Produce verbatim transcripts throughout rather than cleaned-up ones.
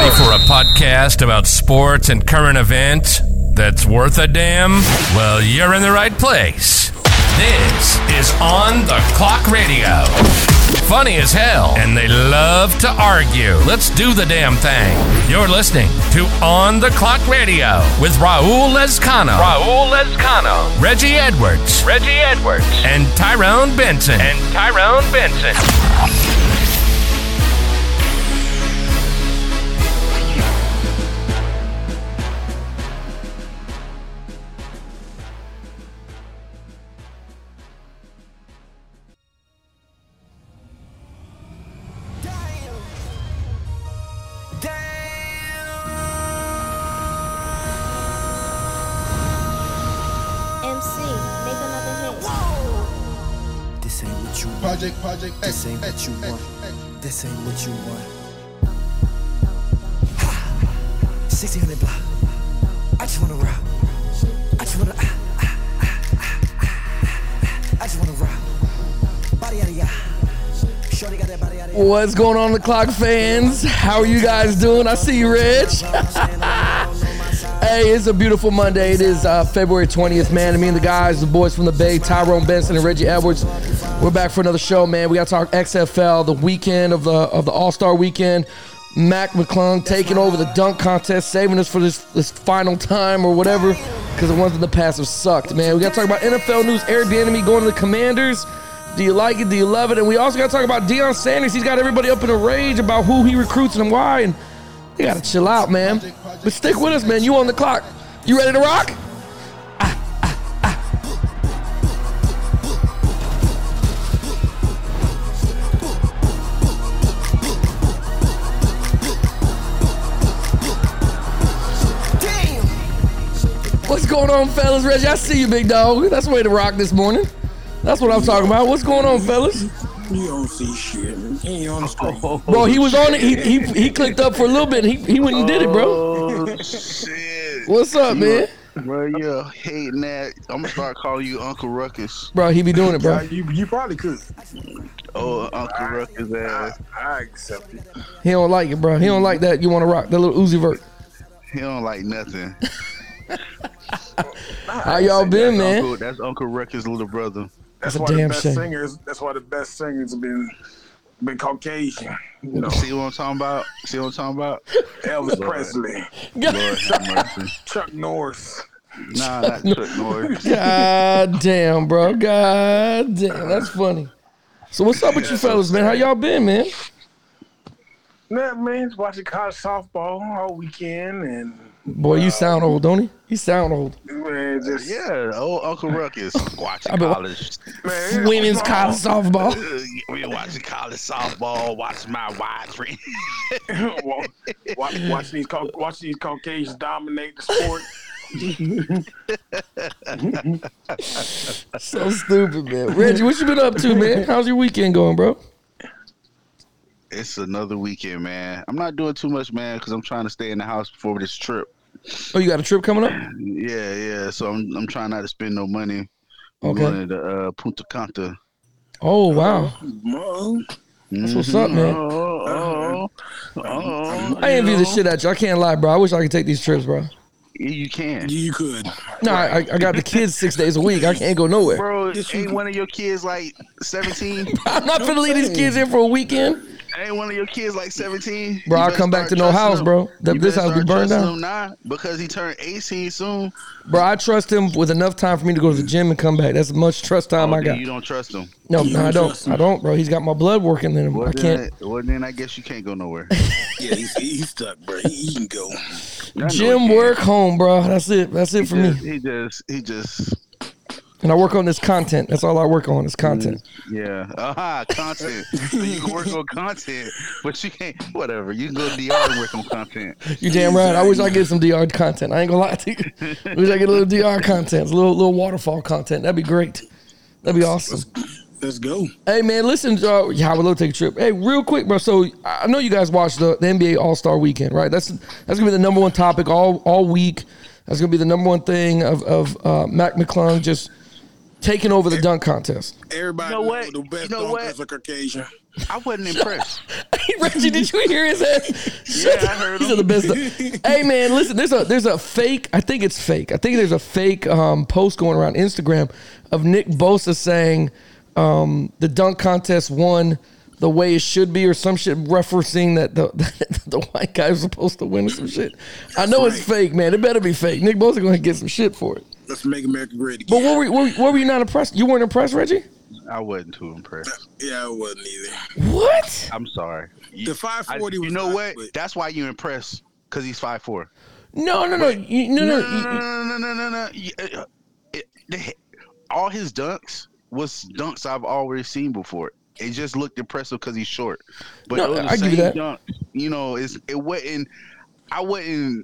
Ready for a podcast about sports and current events that's worth a damn? Well, you're in the right place. This is On the Clock Radio. Funny as hell, and they love to argue. Let's do the damn thing. You're listening to On the Clock Radio with Raul Lezcano. Raul Lezcano. Reggie Edwards. Reggie Edwards. And Tyrone Benson. And Tyrone Benson. Project, project, this ain't what you want. This ain't what you want. sixteen hundred block. I just wanna rock. I just wanna. Ah, ah, ah, ah, ah. I just wanna rock. Body out of ya. Shorty got that body out of ya. What's going on, the Clock fans? How are you guys doing? I see you, Reg. Hey, it's a beautiful Monday. It is uh, February twentieth, man. And me and the guys, the boys from the Bay, Tyrone Benson and Reggie Edwards, we're back for another show, man. We got to talk X F L, the weekend of the of the All-Star weekend. Mac McClung taking over the dunk contest, saving us for this, this final time or whatever, because the ones in the past have sucked, man. We got to talk about N F L news. Eric Bieniemy going to the Commanders. Do you like it? Do you love it? And we also got to talk about Deion Sanders. He's got everybody up in a rage about who he recruits and why, and you got to chill out, man. But stick with us, man. You on the clock. You ready to rock? Ah, ah, ah. Damn. What's going on, fellas? Reggie, I see you, big dog. That's the way to rock this morning. That's what I'm talking about. What's going on, fellas? You don't see shit. He ain't on the screen. Bro, he was on it. He he he clicked up for a little bit. And he he went and did it, bro. Oh shit! What's up, man? Bro, you're hating that. I'm gonna start calling you Uncle Ruckus. Bro, he be doing it, bro. Yeah, you you probably could. Oh, Uncle Ruckus ass. I, I accept it. He don't like it, bro. He don't like that. You want to rock that little Uzi Vert. He don't like nothing. How y'all been, man? Uncle, that's Uncle Ruckus' little brother. That's, That's a why damn the best shame. singers. That's why the best singers have been been Caucasian. You know, See what I'm talking about? See what I'm talking about? Elvis Lord. Presley, Lord have mercy. Chuck Norris. Nah, not Chuck Norris. God damn, bro. God damn. That's funny. So what's up with you fellas, man? How y'all been, man? That means watching college softball all weekend, and Boy, you sound old, don't he? He sound old. man, just Yeah, old Uncle Ruckus watching I been- college. man, Women's college softball. Uh, we watching college softball. Watching my widescreen. watch, watch these Cau- watch these Caucasians dominate the sport. So stupid, man. Reggie, what you been up to, man? How's your weekend going, bro? It's another weekend, man. I'm not doing too much, man, because I'm trying to stay in the house before this trip. Oh, you got a trip coming up? Yeah, yeah. So I'm I'm trying not to spend no money. I'm Okay. going to uh, Punta Cana. Oh, wow. Mom, That's what's up, man. Oh, oh, oh, I envy the shit at you. I can't lie, bro. I wish I could take these trips, bro. Yeah, you can. you could. No, I, I got the kids six days a week. I can't go nowhere. Bro, ain't one of your kids like seventeen? I'm not finna leave these kids in for a weekend. Ain't one of your kids like seventeen? Bro, You I'll better come back start to no trusting house, him. bro. That- You this better house be start burned trusting down. him now because he turned eighteen soon. Bro, I trust him with enough time for me to go to the gym and come back. That's as much trust time Oh, I then got. you don't trust him. No, You no, I don't don't. trust him. I don't, bro. He's got my blood working in him. Well, I then, can't. I, well, then I guess you can't go nowhere. Yeah, he's, he's stuck, bro. He, he can go. I know Gym, he can. work, home, bro. That's it. That's it for he me. just, He just, he just, And I work on this content. That's all I work on is content. yeah. Aha, content. So you can work on content, but you can't, whatever. You can go to D R and work on content. You damn right. I wish I get some D R content. I ain't gonna lie to you. I wish I get a little D R content, a little little waterfall content. That'd be great. That'd be awesome. Let's go. Hey man, listen, uh, yeah, I would love to take a trip. Hey, real quick, bro. So I know you guys watched the, the N B A All Star Weekend, right? That's that's gonna be the number one topic all all week. That's gonna be the number one thing of of uh, Mac McClung just taking over the dunk contest. Everybody You know what? the best You know what? dunkers are Caucasian. I wasn't impressed. Hey, Reggie, did you hear his ass? Yeah, I heard These are the best. Dunk- hey man, listen. There's a there's a fake. I think it's fake. I think there's a fake um, post going around Instagram of Nick Bosa saying um, the dunk contest won the way it should be, or some shit referencing that the the white guy was supposed to win or some shit. I know right. it's fake, man. It better be fake. Nick Bosa gonna get some shit for it. Let's make America great again. But what were you, what, what were you not impressed? You weren't impressed, Reggie? I wasn't too impressed. Yeah, I wasn't either. What? I'm sorry. You, The five forty I, was You know nice, what? but- That's why you impressed, because he's five four. No, no, no, you, no, no. No, no, you- no, no, no, no, no, no. You- uh, it- the- All his dunks was dunks I've already seen before. It just looked impressive because he's short. But No, it was the I give you same that. dunk. You know, it's it wasn't. I wasn't.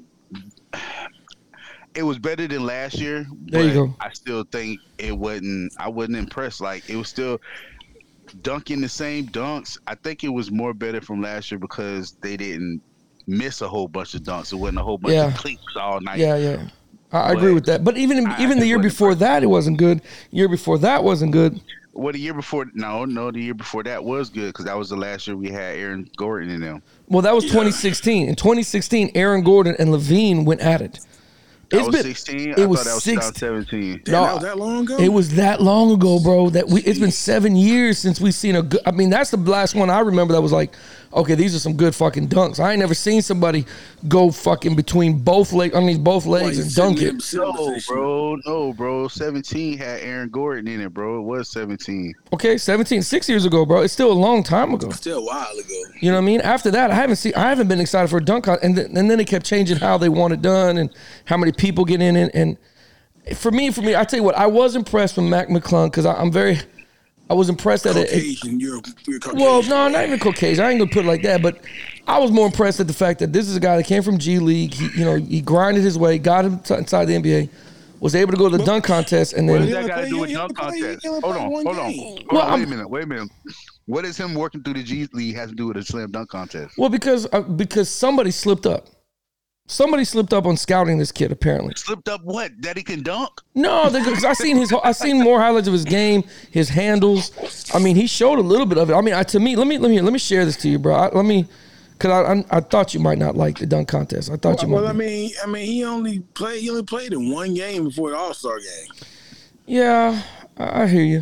It was better than last year. There you but go. I still think it wasn't. I wasn't impressed. Like it was still dunking the same dunks. I think it was more better from last year because they didn't miss a whole bunch of dunks. It wasn't a whole bunch Yeah. of cleats all night. Yeah, yeah. I, I agree But with that. But even I even the just year wasn't before that, it wasn't good. Year before that wasn't good. Well, the year before, no, no, the year before that was good because that was the last year we had Aaron Gordon in them. Well, that was twenty sixteen. In twenty sixteen, Aaron Gordon and Levine went at it. That It's was been- sixteen. it I was thought that was six- twenty seventeen. Damn, No, that was that long ago? It was that long ago, bro. That we it's been seven years since we've seen a good. I mean, that's the last one I remember that was like, okay, these are some good fucking dunks. I ain't never seen somebody go fucking between both legs, underneath both legs, and dunk it. No, bro, no, bro. seventeen had Aaron Gordon in it, bro. It was seventeen. Okay, seventeen, six years ago, bro. It's still a long time ago. Still a while ago. You know what I mean? After that, I haven't seen. I haven't been excited for a dunk con- and th- and then they kept changing how they want it done and how many people get in it. And for me, for me, I tell you what, I was impressed with Mac McClung because I'm very, I was impressed that it. Caucasian, you're, you're Caucasian. Well, no, not even Caucasian. I ain't gonna put it like that, but I was more impressed at the fact that this is a guy that came from G League. He, you know, he grinded his way, got him t- inside the N B A, was able to go to the dunk contest, and What then does only that got to play- do with he only dunk play- he contest? only Hold play on, one hold on. game. Hold Well, on. Wait I'm- a minute. Wait a minute. What does him working through the G League has to do with a slam dunk contest? well, because uh, because somebody slipped up. Somebody slipped up on scouting this kid. Apparently, Slipped up what? That he can dunk? no, because I seen his. I seen more highlights of his game, his handles. I mean, he showed a little bit of it. I mean, I, to me, let me let me let me share this to you, bro. I, let me, because I, I I thought you might not like the dunk contest. I thought you might. Well, I be. mean, I mean, he only played. He only played in one game before the All Star game. Yeah, I, I hear you.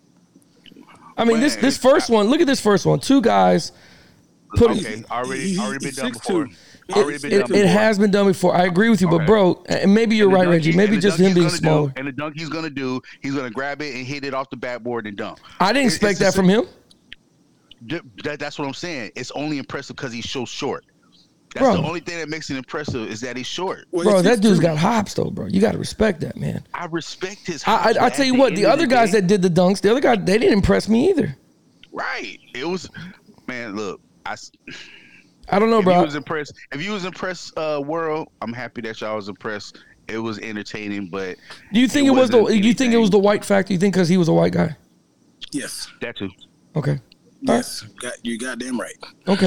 I mean, this Man, this first one. Look at this first one. Two guys. Put it- Okay, already, he- already been he's done six before. two. Already It, been it, done before. it has been done before. I agree with you, but Okay. bro, and maybe you're And the right, dunk Reggie. he- Maybe and the just dunk him he's being gonna smaller. Do, and the dunk he's gonna do, he's gonna grab it and hit it off the backboard and dunk. I didn't It- it's expect the that from him, Th- That, that's what I'm saying. It's only impressive because he's so short. That's Bro. the only thing that makes it impressive is that he's short. Well, bro. he's That dude's six two. got hops though, bro. You got to respect that, man. I respect his. I I, hops, I but tell at you what, end the of other guys day- that did the dunks, the other guy, they didn't impress me either. right. It was, man. Look, I. s- I don't know, If you bro. was impressed, if you was impressed, uh, world, I'm happy that y'all was impressed. It was entertaining, but Do you think it, was the? wasn't Do you think it was anything. the white factor? You think because he was a white guy? Yes, that too. Okay. yes, got you goddamn right. Okay.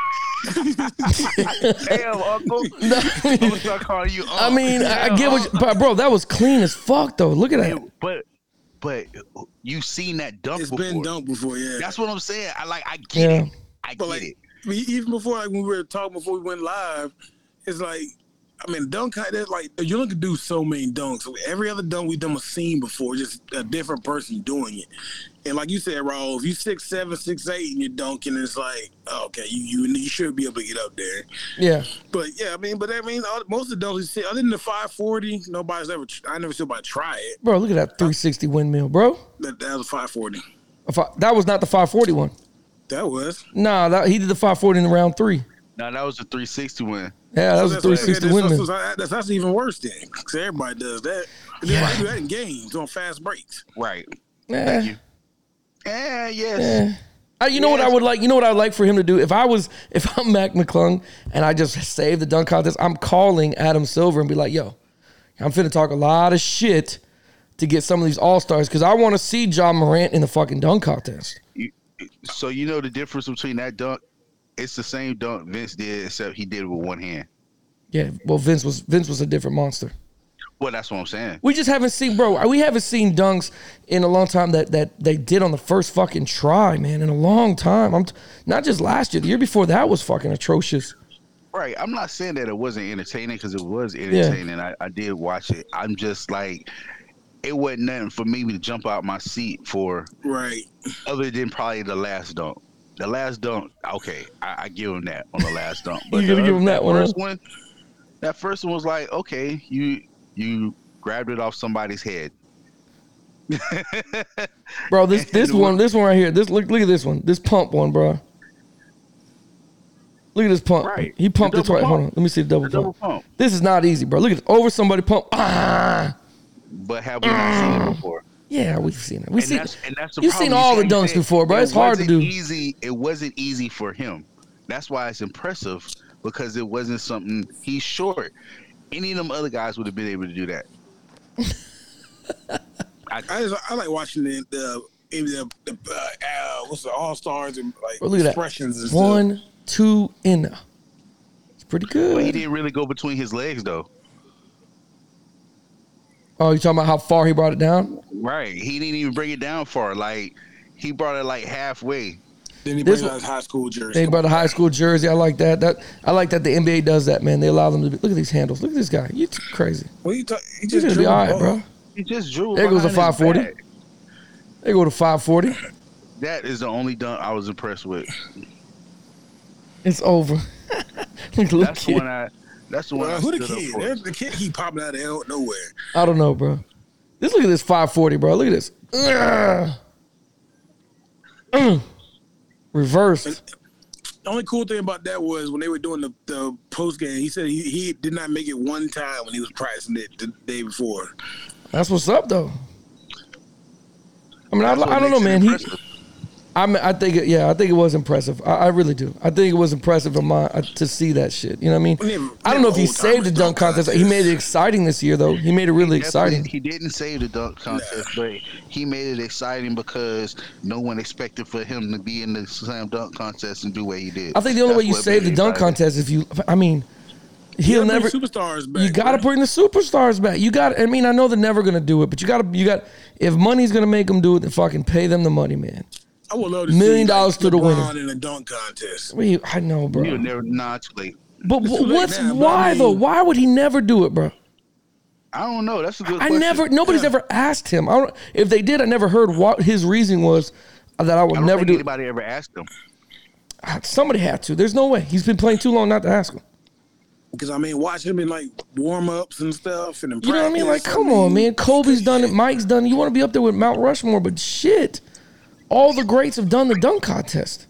Damn, Uncle. I'm gonna start calling you. Uncle. I mean, I, I get what, you, but bro, that was clean as fuck though. Look at that. But, but you seen that dunk It's before. been dunked before, yeah. That's what I'm saying. I like. I get Yeah. it. I But get like, it. I mean, even before, like when we were talking before we went live, it's like, I mean, dunk that's like you only can do so many dunks. So every other dunk we've done was seen before, just a different person doing it. And like you said, Raul, if you six seven, six eight, and you're dunking, it's like, oh, okay, you, you you should be able to get up there. Yeah. But yeah, I mean, but that means all, most of the dunks you see, other than the five forty, nobody's ever. I never seen anybody try it. Bro, look at that three sixty windmill, bro. That, that was a five forty. If I- That was not the five forty one. That was. Nah, that, he did the five forty in round three. No, that was a three sixty win. Yeah, that was a That's- three sixty that's, windmill. that's, that's, that's even worse then, because everybody does that. And then I do that in games on fast breaks. Right. Eh, Thank you. Eh, yes. eh. Uh, you know what I would like? You know what I would like for him to do? If I was, if I'm Mac McClung and I just saved the dunk contest, I'm calling Adam Silver and be like, yo, I'm finna talk a lot of shit to get some of these all-stars because I want to see John Morant in the fucking dunk contest. You, so you know the difference between that dunk? It's the same dunk Vince did, except he did it with one hand. Yeah, well, Vince was Vince was a different monster. Well, that's what I'm saying. We just haven't seen, bro. We haven't seen dunks in a long time that that they did on the first fucking try, man. In a long time. I'm t- not just last year. The year before that was fucking atrocious. Right. right. I'm not saying that it wasn't entertaining because it was entertaining. I, I did watch it. I'm just like, it wasn't nothing for me to jump out my seat for. Right. Other than probably the last dunk. The last dunk, okay, I, I give him that on the last dunk. But You gotta the, give him that one, First huh? one, that first one was like, okay, you you grabbed it off somebody's head. Bro, this this And one, this one right here. This look look at this one. This pump one, bro. Look at this pump. Right. He pumped The it twice. double Hold on. pump. Let me see the double, The double pump. pump. This is not easy, bro. Look at this. Over somebody pump. Ah. But have we not seen it before? Yeah, we've seen it. We And see. that's, and that's the You've problem. seen You all see the what I'm dunks saying? before, bro. It It's hard to wasn't do. Easy. It wasn't easy for him. That's why it's impressive because it wasn't something. He's short. Any of them other guys would have been able to do that. I just, I like watching the the, the, the uh, uh, what's the All Stars and like Bro, look at that. expressions and stuff. One, two, in there. It's pretty But he good. didn't really go between his legs though. Oh, you talking about how far he brought it down? Right. He didn't even bring it down far. Like he brought it like halfway. Then he This brings one- out his high school jersey. They brought a high school jersey. I like that. That I like that the N B A does that, man. They allow them to be, look at these handles. Look at this guy. You crazy. What you talk, he He's just gonna drew be the all right, ball. bro. He just drew. There goes a behind his five forty. back. They go to five forty. That is the only dunk I was impressed with. It's over. Look, look, That's the kid. one I. That's the one. Well, I who the stood up kid? for. There's the kid keep popping out of hell nowhere. I don't know, bro. Just look at this five forty, bro. Look at this. Ugh. Mm. Reversed. The only cool thing about that was when they were doing the, the post game, he said he, he did not make it one time when he was practicing it the day before. That's what's up, though. I mean, I, That's what I don't know, makes it man. He, impressive. I mean, I think, it, yeah, I think it was impressive. I, I really do. I think it was impressive of my, uh, to see that shit. You know what I mean? Never- I don't know if he never saved the old-timers dunk dunk contest. He contest. made it exciting this year, though. He made it really Definitely- exciting. He didn't save the dunk contest, but he made it exciting because no one expected for him to be in the slam dunk contest and do what he did. I think the only That's way you what save made the it dunk exciting. contest if you, I mean, You he'll gotta never. bring superstars back. You got to bro. bring the superstars back. You got. I mean, I know they're never gonna do it, but you got to. You got. If money's gonna make them do it, then fucking pay them the money, man. I would love to Million see, dollars like, to the LeBron winner. in a dunk contest. I, mean, I know, bro. You'll never. Nah, too late. But It's wh- too late what's now, but why I mean- though? Why would he never do it, bro? I don't know. That's a good I question. never. Nobody's Yeah. ever asked him. I don't. If they did, I never heard what his reasoning was that I would I don't never think do. anybody ever asked him. it. Somebody had to. There's no way. He's been playing too long not to ask him. Because I mean, watching him in like warm ups and stuff, and in You know what I mean? Like, practice, come on, man. Kobe's done it. Mike's done it. You want to be up there with Mount Rushmore, but shit, all the greats have done the dunk contest.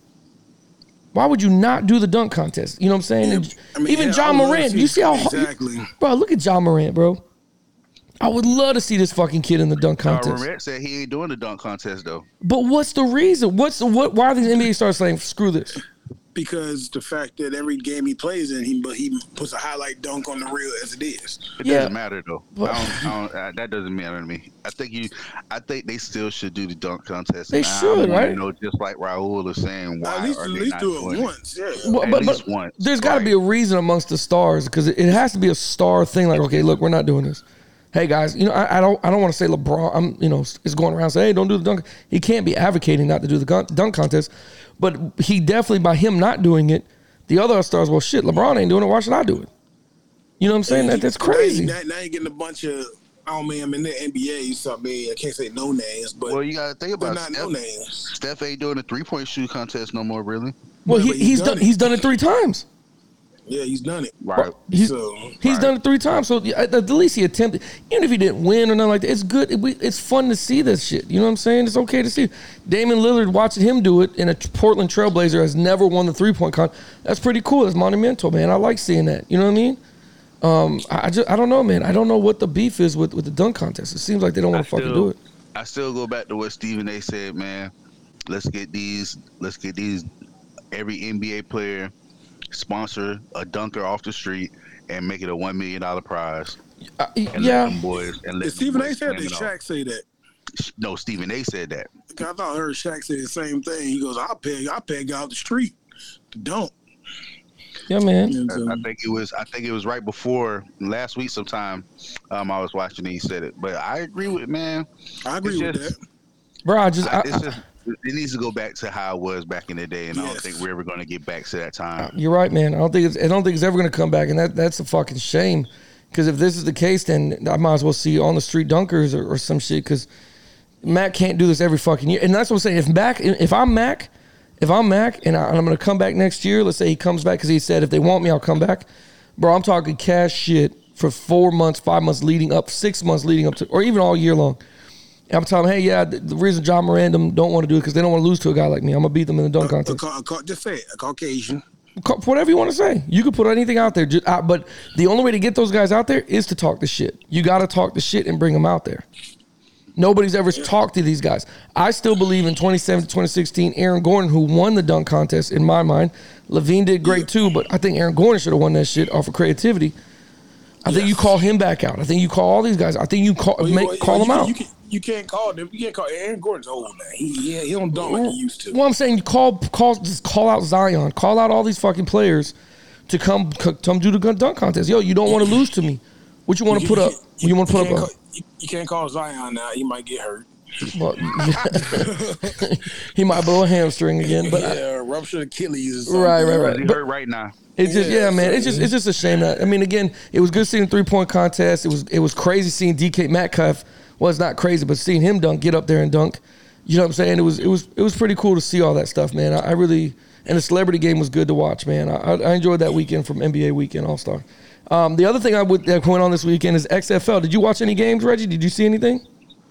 Why would you not do the dunk contest? You know what I'm saying? Yeah, And I mean, even yeah, John I would love to Morant. see- You see how hard, exactly. bro? Look at John Morant, bro. I would love to see this fucking kid in the dunk Uh, contest. Morant said he ain't doing the dunk contest though. But what's the reason? What's the, what? Why are these N B A stars saying screw this? Because the fact that every game he plays in, he but he puts a highlight dunk on the reel as it is. It Yeah. doesn't matter though. But- I don't, I don't, uh, that doesn't matter to me. I think you. I think they still should do the dunk contest. They And I should, wanna right? know, just like Raul is saying, why at least are at they least not do doing it once. Yeah. Well, At but, least but once, there's got to right. be a reason amongst the stars because it, it has to be a star thing. Like, okay, look, we're not doing this. Hey guys, you know, I, I don't, I don't want to say LeBron. I'm, you know, is going around saying, hey, don't do the dunk. He can't be advocating not to do the gun, dunk contest, but he definitely by him not doing it, the other stars, well, shit, LeBron ain't doing it. Why should I do it? You know what I'm saying? That that's crazy. Now, now you're getting a bunch of. I don't mean I'm in the N B A. So I mean I can't say no names, but Well, you got to think but about not Steph. no names. Steph ain't doing the three point shoot contest no more, really. Well, Yeah, he, but he's he's done. done it. He's done it three times. Yeah, he's done it. Right. He's, So he's right. done it three times. So yeah, at the least he attempted. Even if he didn't win or nothing like that, it's good. It, we, it's fun to see this shit. You know what I'm saying? It's okay to see. Damian Lillard, watching him do it in a Portland Trailblazer, has never won the three point con. That's pretty cool. It's monumental, man. I like seeing that. You know what I mean? Um, I, I just I don't know, man. I don't know what the beef is with, with the dunk contest. It seems like they don't want I to fucking still- do it. I still go back to what Stephen A. said, man. Let's get these. Let's get these. Every N B A player sponsor a dunker off the street and make it a one million dollar prize. Uh, And let yeah, them boys. And let did them Stephen A. boys said slam that it off. Shaq say that. No, Stephen A. said that. I thought I heard Shaq say the same thing. He goes, "I'll peg, I'll peg out the street to dunk." yeah, man. And I, so, I think it was. I think it was right before last week. Sometime, um, I was watching and he said it. But I agree with man. I agree it's with just- that. Bro, I just I, I, it's just. It needs to go back to how it was back in the day, and I don't Yes. think we're ever going to get back to that time. You're right, man. I don't think it's, I don't think it's ever going to come back, and that that's a fucking shame. Because if this is the case, then I might as well see on the street dunkers or, or some shit. Because Mac can't do this every fucking year, and that's what I'm saying. If Mac, if I'm Mac, if I'm Mac, and, I, and I'm going to come back next year, let's say he comes back because he said if they want me, I'll come back. Bro, I'm talking cash shit for four months, five months leading up, six months leading up to, or even all year long. And I'm telling him, hey, yeah, the, the reason John Morandom don't want to do it because they don't want to lose to a guy like me. I'm gonna beat them in the dunk A, contest. a, a, a, just say it, a Caucasian. Whatever you want to say. You can put anything out there. Just, uh, but the only way to get those guys out there is to talk the shit. You got to talk the shit and bring them out there. Nobody's ever yeah. talked to these guys. I still believe in twenty seventeen, twenty sixteen, Aaron Gordon, who won the dunk contest in my mind. Levine did great too, but I think Aaron Gordon should have won that shit off of creativity. I yes. think you call him back out. I think you call all these guys. I think you call well, make, well, call you them can, out. You, can, you can't call them. You can't call Aaron Gordon's old man. He he, he don't dunk like he used to. Well, I'm saying you call call just call out Zion. Call out all these fucking players to come come do the dunk contest. Yo, you don't want to lose to me. What you want to put up? You, you want to put up? Call, you, you can't call Zion now. He might get hurt. Well, yeah. He might blow a hamstring again, but yeah, I, ruptured Achilles. Or right, right, right. He But hurt right now. It's just yeah, yeah, man. It's just it's just a shame that I mean, again, it was good seeing the three point contest. It was it was crazy seeing D K Metcalf. Well, it's not crazy, but seeing him dunk, get up there and dunk. You know what I'm saying? It was it was it was pretty cool to see all that stuff, man. I, I really and the celebrity game was good to watch, man. I, I enjoyed that weekend from N B A weekend All Star. Um, the other thing I would that went on this weekend is X F L. Did you watch any games, Reggie? Did you see anything?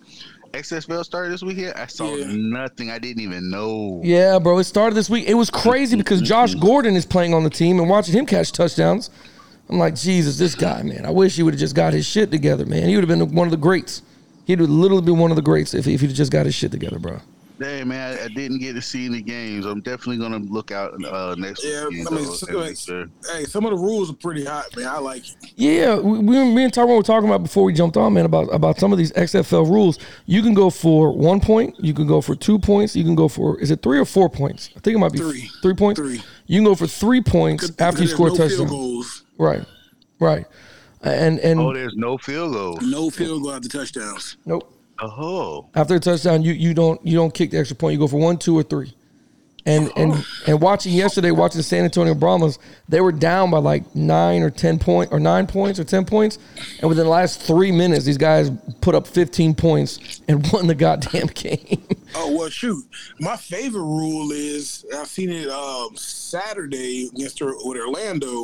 X F L started this weekend. I saw yeah. nothing. I didn't even know. Yeah, bro. It started this week. It was crazy because Josh Gordon is playing on the team and watching him catch touchdowns. I'm like, Jesus, this guy, man. I wish he would have just got his shit together, man. He would have been one of the greats. He'd have literally been one of the greats if, if he'd just got his shit together, bro. Hey, man, I, I didn't get to see any games. I'm definitely going to look out uh, next yeah, weekend. I mean, though, so, like, sure. hey, some of the rules are pretty hot, man. I like it. Yeah, we, we, me and Tyrone were talking about before we jumped on, man, about, about some of these X F L rules. You can go for one point. You can go for two points. You can go for, is it three or four points? I think it might be three. Three points? Three. You can go for three points Cause, after you cause score a no touchdown. Field goals. Right, right. And, and Oh, there's no field goal. No field goal after touchdowns. Nope. Oh. After a touchdown, you, you don't you don't kick the extra point. You go for one, two, or three. And and and watching yesterday, watching San Antonio Brahmas, they were down by like nine or ten point or nine points or ten points, and within the last three minutes, these guys put up fifteen points and won the goddamn game. Oh well, shoot. My favorite rule is I've seen it um, Saturday against with Orlando.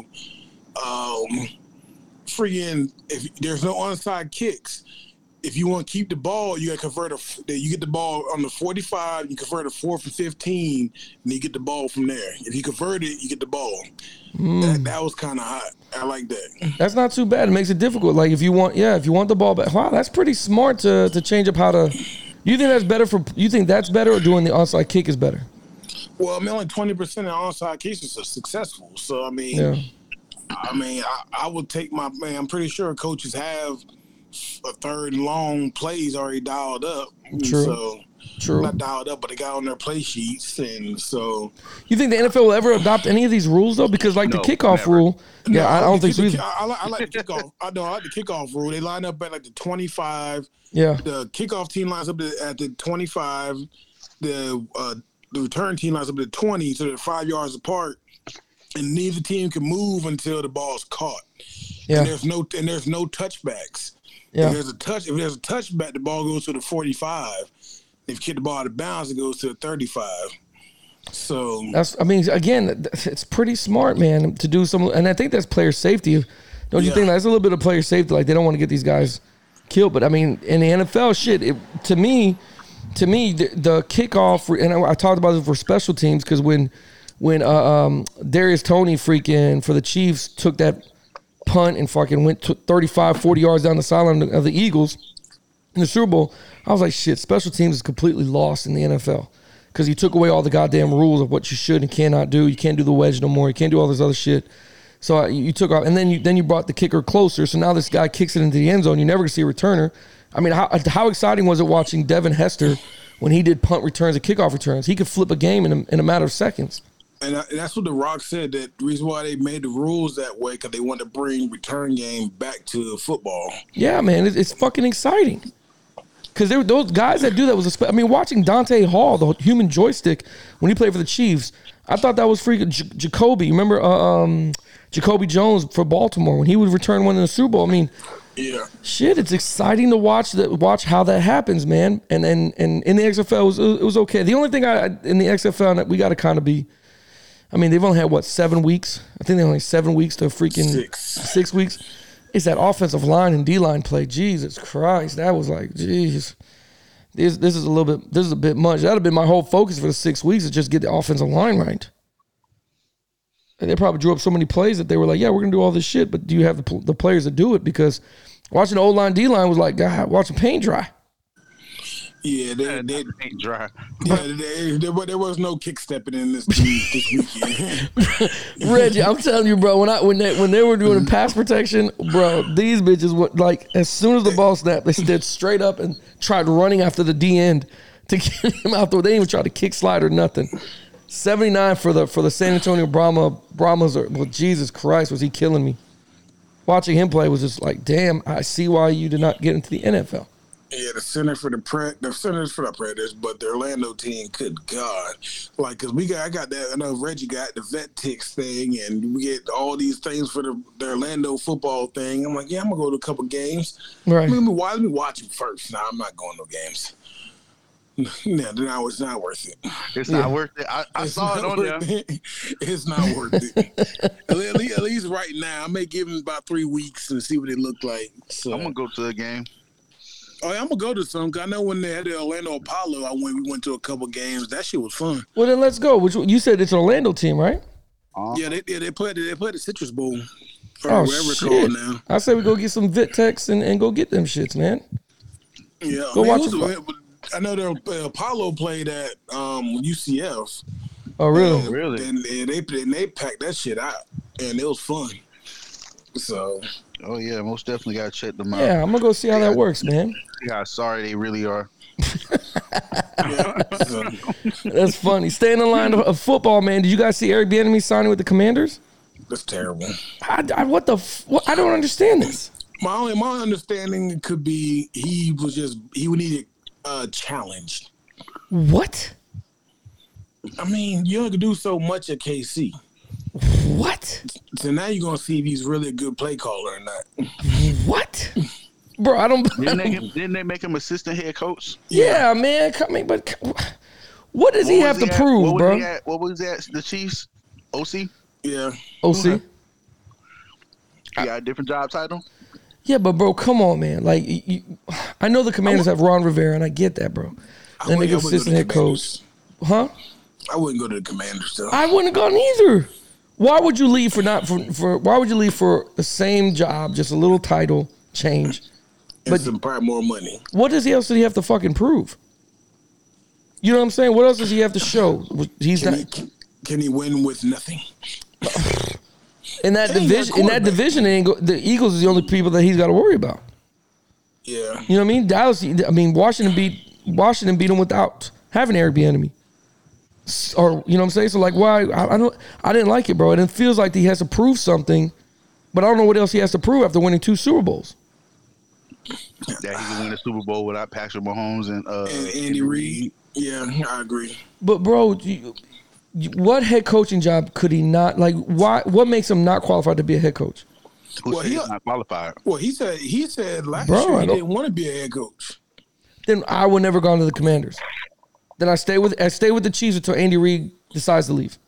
Um, freaking if there's no onside kicks. If you want to keep the ball, you got to convert a. You get the ball on the forty-five. You convert a fourth and fifteen, and you get the ball from there. If you convert it, you get the ball. Mm. That, that was kind of hot. I like that. That's not too bad. It makes it difficult. Like if you want, yeah, if you want the ball back. Wow, that's pretty smart to to change up how to. You think that's better for? You think that's better, or doing the onside kick is better? Well, I mean, only twenty percent of onside cases are successful. So I mean, yeah. I mean, I, I would take my man. I'm pretty sure coaches have a third and long plays already dialed up. True. So, True. Not dialed up, but they got on their play sheets, and so. You think the N F L will ever adopt any of these rules though? Because like no, the kickoff never. rule, no, yeah, I don't think so the, either. I, I, like, I like the kickoff. I know I like the kickoff rule. They line up at like the twenty-five. Yeah. The kickoff team lines up at the twenty-five. The uh, the return team lines up at the twenty, so they're five yards apart, and neither team can move until the ball's caught. Yeah. And there's no and there's no touchbacks. Yeah. If there's a touch, if there's a touchback, the ball goes to the forty-five. If you kick the ball out of bounds, it goes to the thirty-five. So that's, I mean, again, it's pretty smart, man, to do some, and I think that's player safety. Don't you yeah. think that's a little bit of player safety? Like they don't want to get these guys killed, but I mean, in the N F L, shit, it, to me, to me, the, the kickoff, and I, I talked about it for special teams because when, when uh, um, Darius Toney freaking for the Chiefs took that punt and fucking went to thirty-five, forty yards down the sideline of the Eagles in the Super Bowl, I was like, shit, special teams is completely lost in the N F L because you took away all the goddamn rules of what you should and cannot do. You can't do the wedge no more. You can't do all this other shit. So uh, you took off, and then you then you brought the kicker closer. So now this guy kicks it into the end zone. You never see a returner. I mean, how how exciting was it watching Devin Hester when he did punt returns and kickoff returns? He could flip a game in a, in a matter of seconds. And that's what The Rock said, that the reason why they made the rules that way, because they wanted to bring return game back to football. Yeah, man, it's, it's fucking exciting. Because there were those guys that do that was a spe- I mean, watching Dante Hall, the human joystick, when he played for the Chiefs, I thought that was freaking J- Jacoby. Remember uh, um, Jacoby Jones for Baltimore when he would return one in the Super Bowl? I mean, Yeah. shit, it's exciting to watch that. Watch how that happens, man. And and and in the X F L, it was, it was okay. The only thing I in the X F L that we got to kind of be. I mean, they've only had what seven weeks. I think they only seven weeks to freaking Six. six weeks. It's that offensive line and D line play. Jesus Christ, that was like, jeez. This this is a little bit. This is a bit much. That'd have been my whole focus for the six weeks is just get the offensive line right. And they probably drew up so many plays that they were like, yeah, we're gonna do all this shit, but do you have the, the players to do it? Because watching the O line D line was like, God, watching paint dry. Yeah, they, Yeah, they, that ain't dry. yeah they, there, wa- there was no kick stepping in this team this weekend. Reggie, I'm telling you, bro. When I when they when they were doing the pass protection, bro, these bitches were like, as soon as the ball snapped, they stood straight up and tried running after the D end to get him out there. They didn't even try to kick slide or nothing. seventy-nine for the for the San Antonio Brahma Brahmas. Are, well, Jesus Christ, was he killing me? Watching him play was just like, damn. I see why you did not get into the N F L. Yeah, the center for the pre, the centers for the Predators, but the Orlando team, good God, like, cause we got, I got that. I know Reggie got the vet ticks thing, and we get all these things for the, the Orlando football thing. I'm like, yeah, I'm gonna go to a couple games. Right. Let me, why let me watch them first? No, I'm not going to no games. No, no, it's not worth it. It's Yeah. not worth it. I, I It's saw it not on there. worth it. It's not worth it. at, least, at least right now, I may give them about three weeks and see what they look like. So. I'm gonna go to a game. Oh, yeah, I'm gonna go to some. 'Cause I know when they had the Orlando Apollo, I went. We went to a couple games. That shit was fun. Well, then let's go. Which you said it's an Orlando team, right? Uh, Yeah, they yeah, they played they played the Citrus Bowl or Oh wherever it's shit! called now. I say we go get some Vitex and, and go get them shits, man. Yeah, Go I mean, watch it was- it. I know the uh, Apollo played at um, U C F. Oh, really? Really? And, and they and they packed that shit out, and it was fun. So Oh yeah, most definitely gotta check them out. Yeah, I'm gonna go see how that works, man. See how sorry they really are. yeah, so, That's funny. Staying in line of, of football, man. Did you guys see Eric Bieniemy signing with the Commanders? that's terrible. I, I what the f- what, I don't understand this. My only my understanding could be he was just he needed a challenge. What? I mean, you only can do so much at K C. What? So now you're gonna see if he's really a good play caller or not. What? Bro, I don't. Didn't they, didn't they make him assistant head coach? Yeah, man. I mean, but what does he What have was to at- prove, what was bro? he at- What was that? The Chiefs? O C? Yeah. O C. He got a different job title? Yeah, but bro, come on, man. Like, you, you- I know the Commanders have Ron Rivera, and I get that, bro. I Then they wouldn't- go I wouldn't go assistant to the head coach, Commanders. huh? I wouldn't go to the Commanders though. I wouldn't have gone either. Why would you leave for not for, for why would you leave for the same job, just a little title change? but but- some probably more money. What does he else does he have to fucking prove? You know what I'm saying? What else does he have to show? He's Can not he, can, can he win with nothing? in that He ain't got division. In that quarterback. division, they ain't go, the Eagles is the only people that he's got to worry about. Yeah. You know what I mean? Dallas. I mean, Washington beat Washington beat him without having Eric Bieniemy. S- Or you know what I'm saying? So like, why? I, I don't. I didn't like it, bro. And it feels like he has to prove something, but I don't know what else he has to prove after winning two Super Bowls. That he can win the Super Bowl without Patrick Mahomes and uh And Andy Reid. Yeah, I agree. But bro, you, you, what head coaching job could he not like? Why? What makes him not qualified to be a head coach? Who Well, said he- he's not qualified? Well, he said he said last Bro, year I he don't- didn't want to be a head coach. Then I would never gone to the Commanders. Then I stay with I stay with the Chiefs until Andy Reid decides to leave.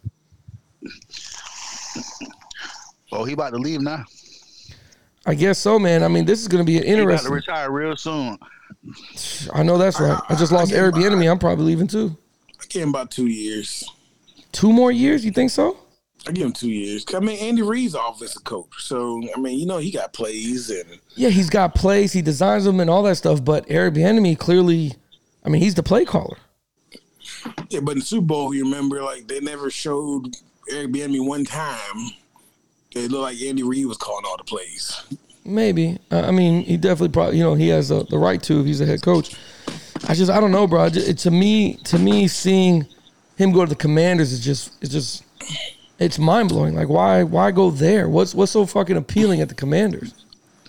Oh, he about to leave now. I guess so, man. I mean, this is going to be an He about to interesting. retire real soon. I know that's right. I just I- I lost get Eric my- Bieniemy. I'm probably leaving too. I give him about two years. Two more years? You think so? I give him two years. I mean, Andy Reid's offensive coach, so I mean, you know, he got plays and Yeah, he's got plays. He designs them and all that stuff. But Eric Bieniemy clearly, I mean, he's the play caller. yeah. But in Super Bowl, you remember, like they never showed Eric Bieniemy one time. It looked like Andy Reid was calling all the plays. Maybe. Uh, I mean, he definitely probably, you know, he has the, the right to if he's a head coach. I just, I don't know, bro. I just, it, to me, to me, seeing him go to the Commanders is just, it's just, it's mind blowing. Like, why, why go there? What's, what's so fucking appealing at the Commanders?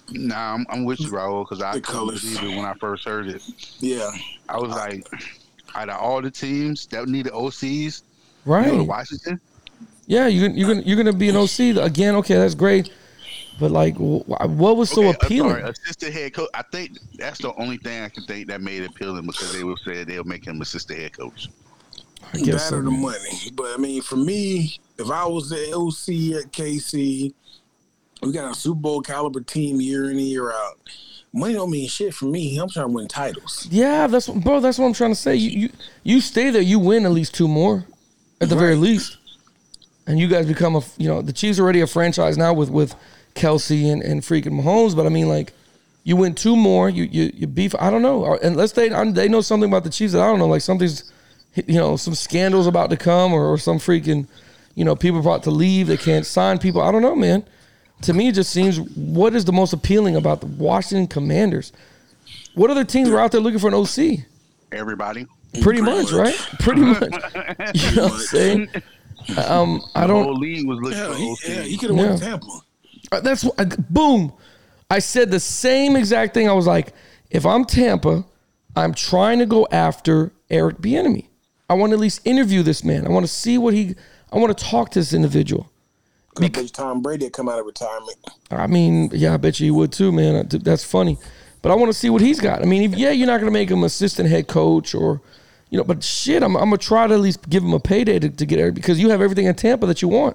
Nah, I'm, I'm with you, Raul, because I The couldn't colors. believe it when I first heard it. Yeah. I was like, out of all the teams that needed O Cs, Right. you go to Washington. Yeah, you're you're gonna you're gonna be an O C again. Okay, that's great. But like, wh- what was so Okay, I'm appealing? sorry, assistant head coach. I think that's the only thing I can think that made it appealing because they will say they'll make him assistant head coach. I guess That so, or the man. money. But I mean, for me, if I was the O C at K C, we got a Super Bowl caliber team year in and year out. Money don't mean shit for me. I'm trying to win titles. Yeah, that's what- bro. That's what I'm trying to say. You you you stay there, you win at least two more, at the very Right. least, and you guys become a you know the Chiefs are already a franchise now with with Kelsey and, and freaking Mahomes. But I mean, like, you win two more, you you you beef. I don't know, Or- unless they they know something about the Chiefs that I don't know. Like something's you know some scandals about to come, or, or some freaking you know people about to leave. They can't sign people. I don't know, man. To me, it just seems, what is the most appealing about the Washington Commanders? What other teams were out there looking for an O C? Everybody. Pretty, much, right? Pretty much. You know what I'm saying? Um, I The whole don't. league was looking Yeah, for he, O C. yeah, he could have won Yeah. Tampa. uh, That's what- uh, boom. I said the same exact thing. I was like, if I'm Tampa, I'm trying to go after Eric Bieniemy. I want to at least interview this man. I want to see what he. I want to talk to this individual. I bet you Tom Brady had come out of retirement. I mean, yeah, I bet you he would too, man. That's funny. But I want to see what he's got. I mean, if, yeah, you're not going to make him assistant head coach or, you know, but shit, I'm, I'm going to try to at least give him a payday to, to get there because you have everything in Tampa that you want.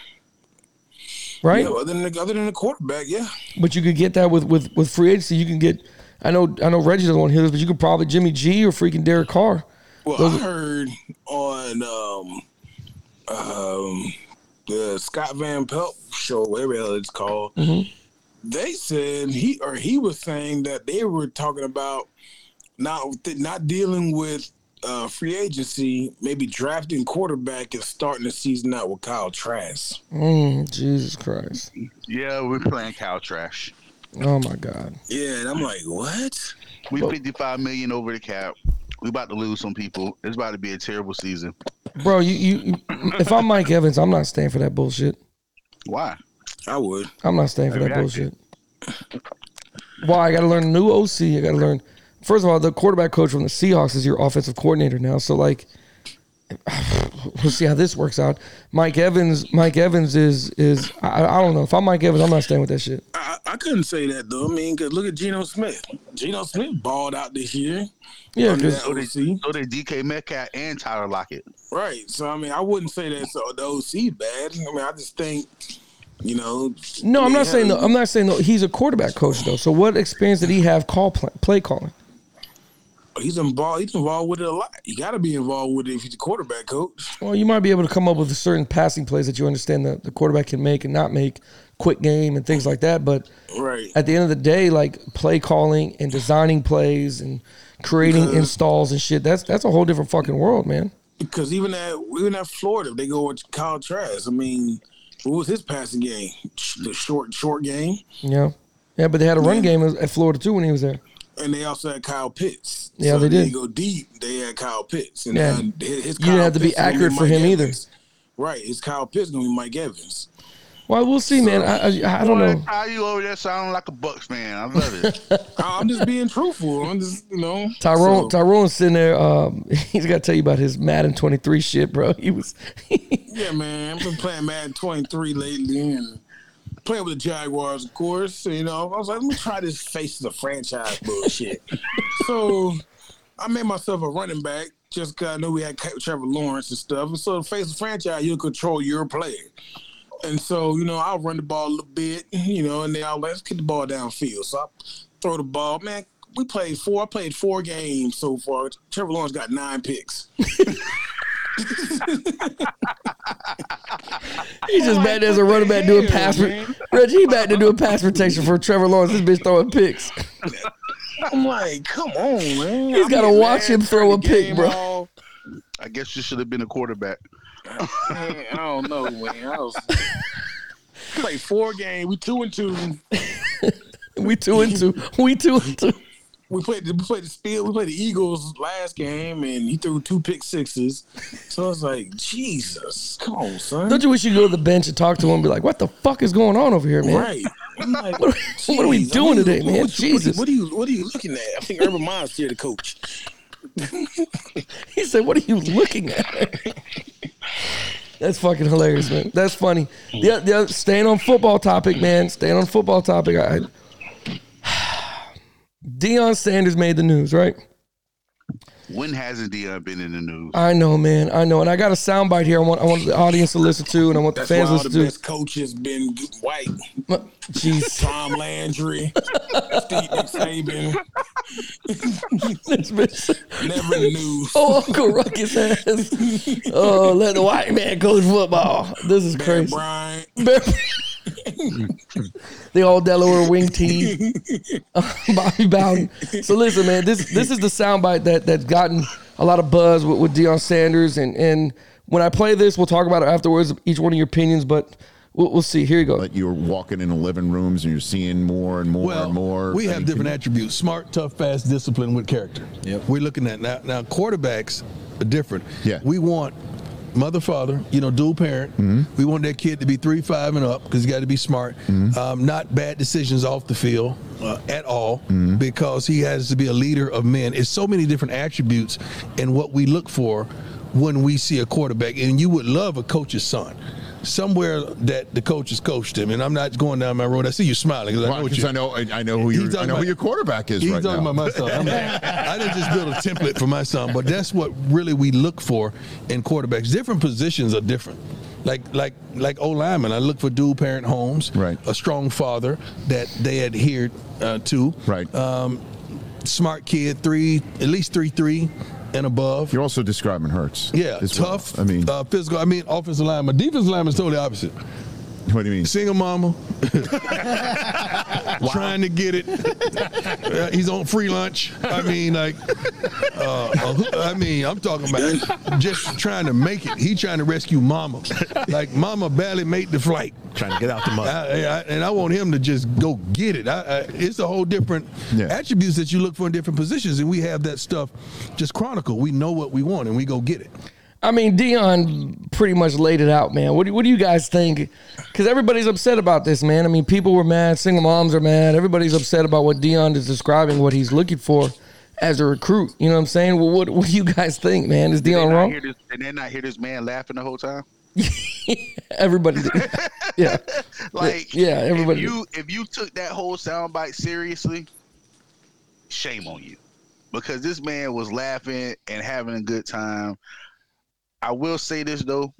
Right? Yeah, other than the, other than the quarterback, yeah. But you could get that with, with, with free agency. You can get, I know I know Reggie doesn't want to hear this, but you could probably Jimmy G or freaking Derek Carr. Well, Those I are- heard on um, um, the Scott Van Pelt show, whatever the hell it's called, Mm-hmm. they said he or he was saying that they were talking about not not dealing with uh, free agency, maybe drafting quarterback and starting the season out with Kyle Trask. Mm, Jesus Christ. Yeah, we're playing cow trash. Oh, my God. Yeah, and I'm like, what? We Well- fifty-five million over the cap. We about to lose some people. It's about to be a terrible season. Bro, you, you, you if I'm Mike Evans, I'm not staying for that bullshit. Why? I would. I'm not staying for that Exactly. bullshit. Why? I got to learn a new O C. I got to learn. First of all, the quarterback coach from the Seahawks is your offensive coordinator now. So, like, we'll see how this works out. Mike Evans, Mike Evans is is I, I don't know. If I'm Mike Evans, I'm not staying with that shit. I, I couldn't say that though. I mean, because look at Geno Smith. Geno Smith balled out this year. Yeah, Under because that So they, O C. so they D K Metcalf and Tyler Lockett. Right. So I mean, I wouldn't say that so the O C bad. I mean, I just think, you know. no, I'm they not saying. have- No, I'm not saying. No, he's a quarterback coach though. So, what experience did he have call play, play calling? He's involved. He's involved with it a lot. You got to be involved with it if he's a quarterback coach. Well, you might be able to come up with certain passing plays that you understand that the quarterback can make and not make, quick game and things like that. But Right. at the end of the day, like play calling and designing plays and creating Because- installs and shit, that's that's a whole different fucking world, man. Because even at even at Florida, they go with Kyle Trask. I mean, what was his passing game? The short short game, Yeah. Yeah, but they had a run Yeah. game at Florida too when he was there. and they also had Kyle Pitts. Yeah, so they did. They go deep. They had Kyle Pitts, and Yeah. uh, his, his You didn't Kyle have to be Pitts gonna accurate for Mike him either. Evans. Right, his Kyle Pitts gonna be Mike Evans. Well, we'll see, man. I I, I don't Boy, know. How you over there sounding like a Bucks fan? I love it. I'm just being truthful. I'm just, you know. Tyrone so- Tyrone's sitting there. Um, he's got to tell you about his Madden twenty-three shit, bro. He was. Yeah, man. I've been playing Madden twenty-three lately and playing with the Jaguars, of course. You know, I was like, let me try this face of the franchise bullshit. So I made myself a running back just because I knew we had Trevor Lawrence and stuff. And so the face of the franchise, you'll control your player. And so, you know, I'll run the ball a little bit, you know, and then I'll let's get the ball downfield. So I throw the ball. Man, we played four. I played four games so far. Trevor Lawrence got nine picks. He's just back there as a running back doing pass. man? Reggie, he back there doing pass protection for Trevor Lawrence. This bitch throwing picks. I'm like, come on, man. He's I'm gotta getting watch mad, him throw turn a the pick, game bro. off. I guess you should have been a quarterback. Man, I don't know, man. I was played four games. We two and two. We two and two. We two and two. We played. We played the Steel. We played the Eagles last game, and he threw two pick sixes. So I was like, Jesus, come on, son. Don't you wish you could go to the bench and talk to him and be like, what the fuck is going on over here, man? Right. I'm like, What, what are we geez, doing what are you- today, man? what- Jesus. What are you What are you looking at? I think Urban Meyer's here, the coach. He said, "What are you looking at?" That's fucking hilarious, man. That's funny. Yeah, yeah. Staying on football topic, man. Staying on football topic. I, Deion Sanders made the news, right? When hasn't Deion been in the news? I know, man. I know, and I got a soundbite here. I want, I want the audience to listen to, and I want the That's why fans to all the listen to. best coaches been white. Jeez, Tom Landry, Steve Saban, It's been- never in the news. oh, Uncle Ruckus ass. Oh, let the white man coach football. This is Bear crazy. Bryant. The all Delaware wing tee. Bobby Bowden. So listen, man, this this is the soundbite that that's gotten a lot of buzz with, with Deion Sanders, and and when I play this, we'll talk about it afterwards. Each one of your opinions, but we'll, we'll see. Here you go. But you're walking in the living rooms and you're seeing more and more Well, and more. we I have mean, different can- attributes: smart, tough, fast, disciplined with character. Yep. We're looking at now. Now quarterbacks are different. Yeah. We want mother, father, you know, dual parent. Mm-hmm. We want that kid to be three, five, and up because he's got to be smart. Mm-hmm. Um, not bad decisions off the field uh, at all Mm-hmm. because he has to be a leader of men. It's so many different attributes in what we look for when we see a quarterback. And you would love a coach's son. Somewhere that the coaches coached him, and I'm not going down my road. I see you smiling because I Why? know what 'Cause you. I know, I, I know who He's your, I talking know who about- your quarterback is He's right talking now. about my son. I'm not, I didn't just build a template for my son, but that's what really we look for in quarterbacks. Different positions are different. Like like like O lineman, I look for dual parent homes, Right. a strong father that they adhered uh, to, Right. Um, smart kid, three at least three three and above. You're also describing Hurts. Yeah, as well. tough. I mean, uh, physical. I mean, offensive lineman. Defensive lineman is totally opposite. what do you mean? Single mama, trying to get it. Uh, he's on free lunch. I mean, like, uh, uh, I mean, I'm talking about just trying to make it. He trying to rescue mama. Like, mama barely made the flight. Trying to get out the mud. I, I, and I want him to just go get it. I, I, it's a whole different Yeah. attributes that you look for in different positions, and we have that stuff just chronicled. We know what we want, and we go get it. I mean, Deion pretty much laid it out, man. What do, what do you guys think? Because everybody's upset about this, man. I mean, people were mad. Single moms are mad. Everybody's upset about what Deion is describing, what he's looking for as a recruit. You know what I'm saying? Well, what, what do you guys think, man? Is Did they Deion not wrong? hear this- Did they not hear this man laughing the whole time? Everybody did. Yeah. Like, Yeah, everybody If you if you took that whole soundbite seriously, shame on you, because this man was laughing and having a good time. I will say this though,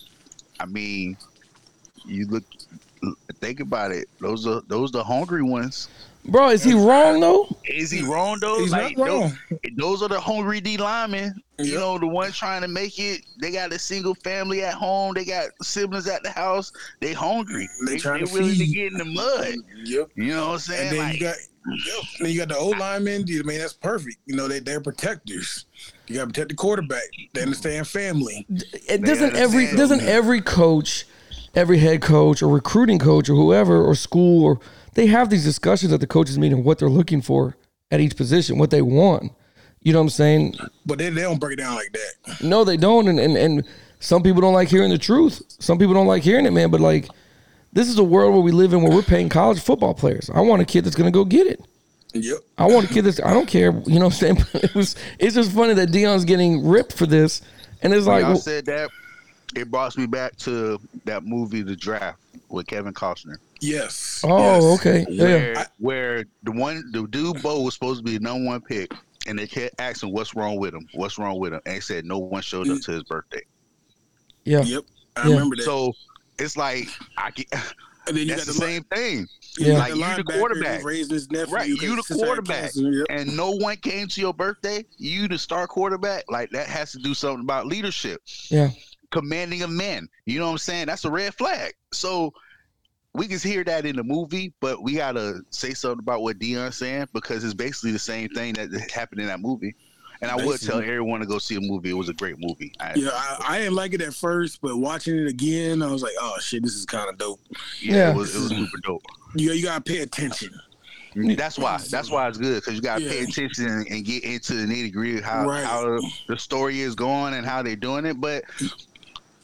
I mean, you look, think about it. Those are those the hungry ones. Bro, is he wrong, though? Is he wrong though? He's like, not wrong. Those, those are the hungry D linemen. You Yep. know, the ones trying to make it. They got a single family at home. They got siblings at the house. They hungry. They They, trying they to willing to feed. get in the mud. Yep. You know what I'm saying? And then Like, you got, yep. then you got the old linemen. I mean, that's perfect. You know, they they're protectors. You got to protect the quarterback. They understand family. It doesn't every understand, doesn't man. every coach, every head coach or recruiting coach or whoever or school or they have these discussions at the coaches meeting what they're looking for at each position, what they want. You know what I'm saying? But they, they don't break it down like that. No, they don't, and, and and some people don't like hearing the truth. Some people don't like hearing it, man. But like, this is a world where we live in where we're paying college football players. I want a kid that's gonna go get it. Yep. I want a kid that's I don't care. You know what I'm saying? But it was it's just funny that Deion's getting ripped for this, and it's when like, y'all well, said that, it brought me back to that movie, The Draft, with Kevin Costner. Yes. oh, yes. okay, yeah. Where, where the one, the dude Bo was supposed to be the number one pick, and they kept asking what's wrong with him, what's wrong with him, and they said no one showed up to his birthday. Yeah. Yep. I Yeah. remember that. So it's like I get, and then you that's got the the same thing. Yeah. Like, you the linebacker quarterback. who's raising his nephew. Right, you the because it's quarterback, Clemson, yep. and no one came to your birthday. You the star quarterback, like that has to do something about leadership, Yeah. commanding of men. You know what I'm saying? That's a red flag. So we can hear that in the movie, but we gotta say something about what Deion's saying because it's basically the same thing that happened in that movie. And I would tell everyone to go see a movie. It was a great movie. I, Yeah, I, I didn't like it at first, but watching it again, I was like, "Oh shit, this is kind of dope." yeah, Yeah. It, was, it was super dope. You you gotta pay attention. That's why. That's why it's good because you gotta pay Yeah. attention and, and get into the nitty gritty of how Right. how the story is going and how they're doing it. But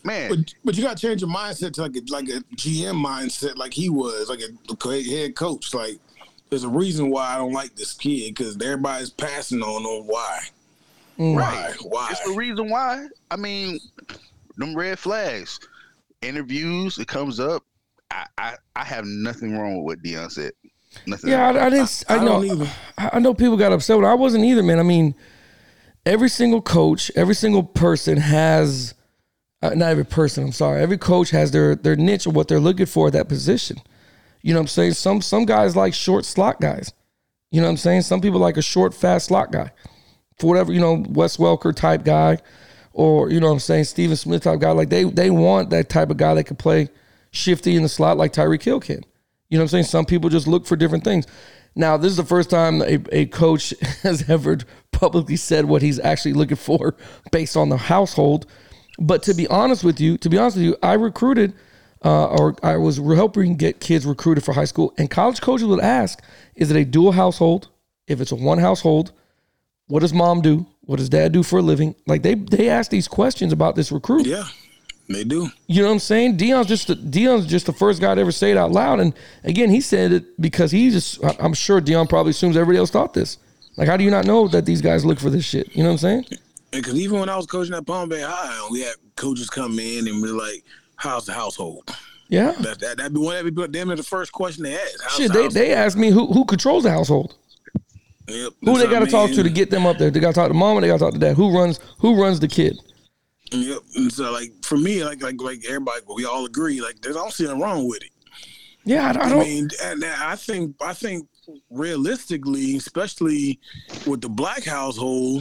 man. But, but you got to change your mindset to like a, like a G M mindset, like he was, like a head coach. Like, there's a reason why I don't like this kid because everybody's passing on on why. Mm. Why? Right. Why? It's the reason why. I mean, them red flags, interviews, it comes up. I, I, I have nothing wrong with what Deion said. Nothing. Yeah, I, I didn't. I, I, I know. I know people got upset, but I wasn't either, man. I mean, every single coach, every single person has. Uh, not every person. I'm sorry. Every coach has their their niche of what they're looking for at that position. You know what I'm saying? Some some guys like short slot guys. You know what I'm saying? Some people like a short, fast slot guy. For whatever, you know, Wes Welker type guy, or, you know what I'm saying, Stephen Smith type guy. Like, they they want that type of guy that can play shifty in the slot like Tyreek Hill can. You know what I'm saying? Some people just look for different things. Now, this is the first time a, a coach has ever publicly said what he's actually looking for based on the household. But to be honest with you, to be honest with you, I recruited uh, or I was helping get kids recruited for high school, and college coaches would ask, is it a dual household? If it's a one household, what does mom do? What does dad do for a living? Like, they they ask these questions about this recruit. Yeah, they do. You know what I'm saying? Deion's just the, Deion's just the first guy to ever say it out loud. And again, he said it because he just, I'm sure Deion probably assumes everybody else thought this. Like, how do you not know that these guys look for this shit? You know what I'm saying? Because even when I was coaching at Palm Bay High, we had coaches come in and we're like, how's the household? Yeah. That, that, that'd be one that'd be damn near the first question they ask. How's Shit, the they, they asked me who who controls the household. Yep. Who they got to talk to to get them up there? They got to talk to mom, and they got to talk to dad. Who runs? Who runs the kid? Yep. And so, like, for me, like, like, like everybody, we all agree, like, there's I don't see nothing wrong with it. Yeah, I, I I don't. mean, and I think, I think, realistically, especially with the black household,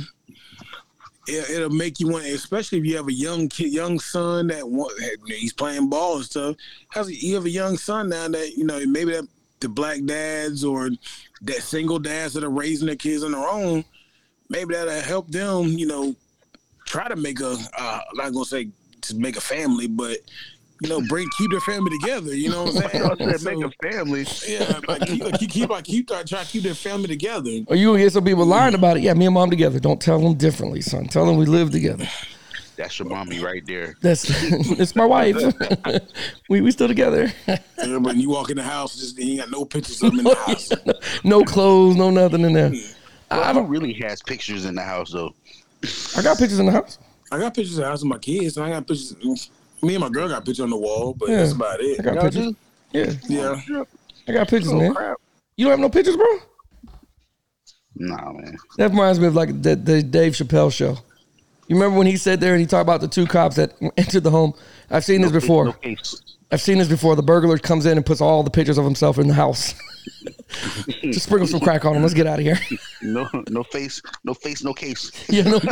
it, it'll make you want, especially if you have a young kid, young son that want, he's playing ball and stuff. How's you have a young son now that, you know, maybe that the black dads or that single dads that are raising their kids on their own, maybe that'll help them, you know, try to make a, uh, I'm not gonna say to make a family, but, you know, bring keep their family together. You know what I'm saying? So, make a family. Yeah, like keep, like, keep, keep, like, keep, try to keep their family together. Or you gonna get some people lying about it. Yeah, me and mom together. Don't tell them differently, son. Tell them we live together. That's your mommy right there. That's it's my wife. we we still together. Yeah, but you walk in the house, just you ain't got no pictures of them in the house. No clothes, no nothing in there. Well, I don't really has pictures in the house though. I got pictures in the house. I got pictures of the house of my kids, and I got pictures. Me and my girl got pictures on the wall, but Yeah. that's about it. I got Y'all pictures. do? Yeah, Yeah. I got pictures, Oh, man. crap. You don't have no pictures, bro? Nah, man. That reminds me of like the, the Dave Chappelle show. You remember when he sat there and he talked about the two cops that entered the home? I've seen this before. No case. I've seen this before. The burglar comes in and puts all the pictures of himself in the house. Just sprinkle some crack on him. Let's get out of here. No, no face, no face, no case. You know?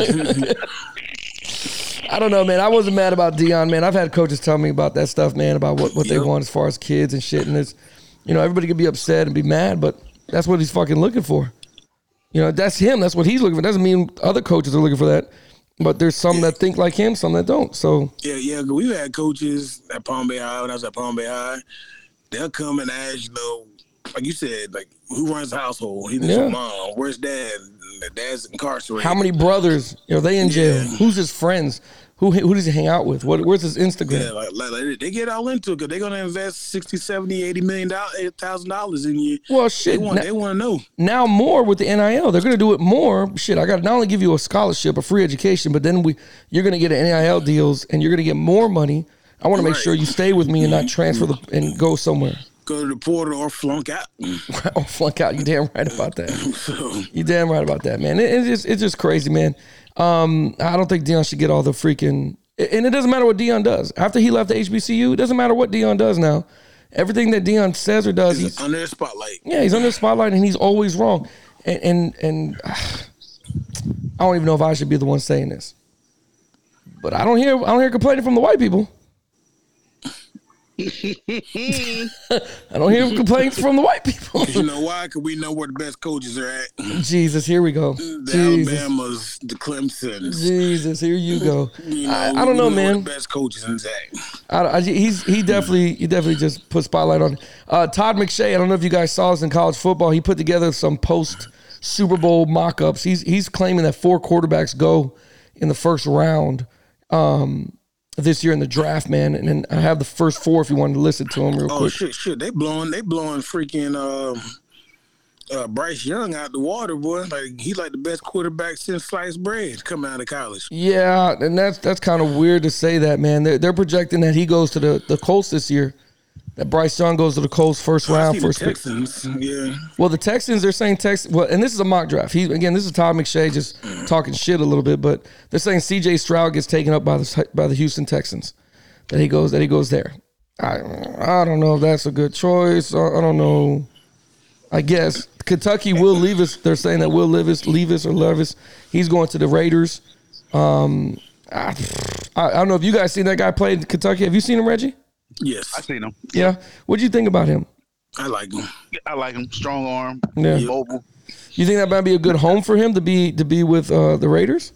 I don't know, man. I wasn't mad about Deion, man. I've had coaches tell me about that stuff, man, about what, what they Yep. want as far as kids and shit. And it's, you know, everybody can be upset and be mad, but that's what he's fucking looking for. You know, that's him. That's what he's looking for. Doesn't mean other coaches are looking for that. But there's some that think like him, some that don't. So Yeah, yeah. 'Cause we've had coaches at Palm Bay High when I was at Palm Bay High. They'll come and ask, you know, like you said, like who runs the household? He's Yeah. mom. Where's dad? The dad's incarcerated. how many brothers are they in jail? Yeah. Who's his friends? Who who does he hang out with? What where's his Instagram? Yeah, like, like, like they get all into it because they're gonna invest sixty, seventy, eighty million dollars, eight thousand dollars in you. Well, They shit. want, now, they want to know. now more with the N I L, they're gonna do it more. Shit, I got to not only give you a scholarship, a free education, but then we you're gonna get an N I L deals and you're gonna get more money. I want to make Right. sure you stay with me and not transfer the, and go somewhere. Go to the portal or flunk out. Or flunk out. You damn right about that. So, You damn right about that, man. It, it's just it's just crazy, man. Um, I don't think Deion should get all the freaking. And it doesn't matter what Deion does. After he left the H B C U, it doesn't matter what Deion does now. Everything that Deion says or does, he's under the spotlight. yeah, he's under the spotlight and he's always wrong. And and, and uh, I don't even know if I should be the one saying this, but I don't hear I don't hear complaining from the white people. I don't hear complaints from the white people. You know why? Because we know where the best coaches are at. Jesus, here we go. The Jesus. Alabamas, the Clemsons. Jesus, here you go. You know, I, I don't we know, where man. the best coaches is at. I, I, he's he definitely he definitely just put spotlight on. Uh, Todd McShay, I don't know if you guys saw this in college football. He put together some post Super Bowl mock-ups. He's he's claiming that four quarterbacks go in the first round. Um, this year in the draft, man. And, and I have the first four if you wanted to listen to them real Oh quick. shit, shit! They blowing, they blowing freaking um, uh, Bryce Young out the water, boy. Like he's like the best quarterback since sliced bread coming out of college. Yeah, and that's that's kind of weird to say that, man. They're, they're projecting that he goes to the, the Colts this year. That Bryce Young goes to the Colts first I round, see the first pick. Texans, yeah. Well, the Texans, they're saying Tex. Well, and this is a mock draft. He again, this is Todd McShay just talking shit a little bit, but they're saying C J Stroud gets taken up by the by the Houston Texans. That he goes that he goes there. I I don't know if that's a good choice. I, I don't know. I guess Kentucky will leave us. They're saying that Will Levis, Levis or Levis, he's going to the Raiders. Um, I, I don't know if you guys seen that guy play in Kentucky. Have you seen him, Reggie? Yes, I seen him. Yeah. What'd you think about him? I like him. I like him. Strong arm. Yeah. Mobile. You think that might be a good home for him to be to be with uh, the Raiders?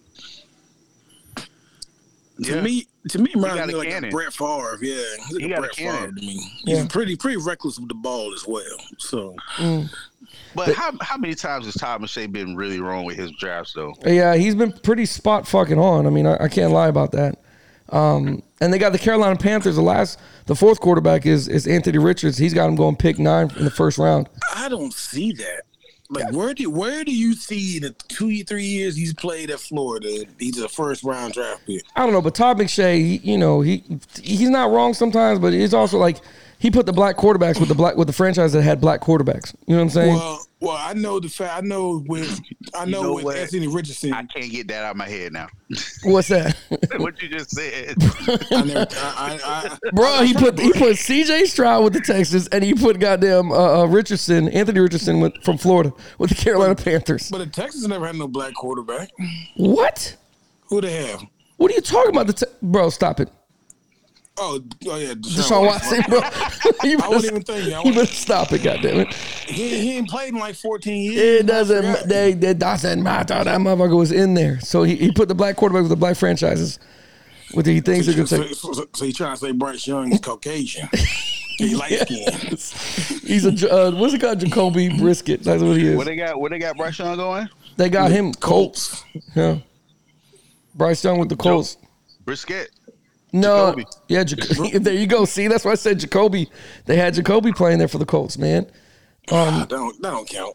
To Yeah. me, to me, reminds got me a like a cannon. Brett Favre. Yeah, he's like He a got a Brett Favre cannon. to me. Yeah. He's pretty, pretty reckless with the ball as well. So But how how many times has Todd McShay been really wrong with his drafts though? Yeah, he's been pretty spot fucking on. I mean, I, I can't lie about that. Um, and they got the Carolina Panthers. The last, the fourth quarterback is is Anthony Richards. He's got him going pick nine in the first round. I don't see that. Like, where do where do you see the two three years he's played at Florida? He's a first round draft pick. I don't know, but Todd McShay, he, you know, he he's not wrong sometimes, but he's also like he put the black quarterbacks with the black with the franchise that had black quarterbacks. You know what I'm saying? Well, well, I know the fact. I know with I know, know with what? Anthony Richardson. I can't get that out of my head now. What's that? What you just said. I never, I, I, I, Bro, he put he put C J Stroud with the Texans, and he put goddamn uh, uh, Richardson, Anthony Richardson with, from Florida with the Carolina Panthers. But the Texans never had no black quarterback. What? Who they have? What are you talking about? The te- bro, stop it. Oh, oh yeah, Deshaun Watson, bro. you I wasn't even thinking. I You better wasn't- stop it, goddammit. He, he ain't played in like fourteen years. It doesn't. ma- They, it doesn't matter. That motherfucker was in there, so he, he put the black quarterback with the black franchises. With the, he thinks they're So, gonna take. so, so, so he trying to say Bryce Young is Caucasian. He light skinned. He's a J- uh, what's it called? Jacoby Brisket. That's what he is. What they got? What they got? Bryce Young going? They got him Colts. Yeah. Bryce Young with the Colts. Brisket. No, Jacoby. yeah, Jac- there you go. See, that's why I said Jacoby. They had Jacoby playing there for the Colts, man. Um, that don't that don't count.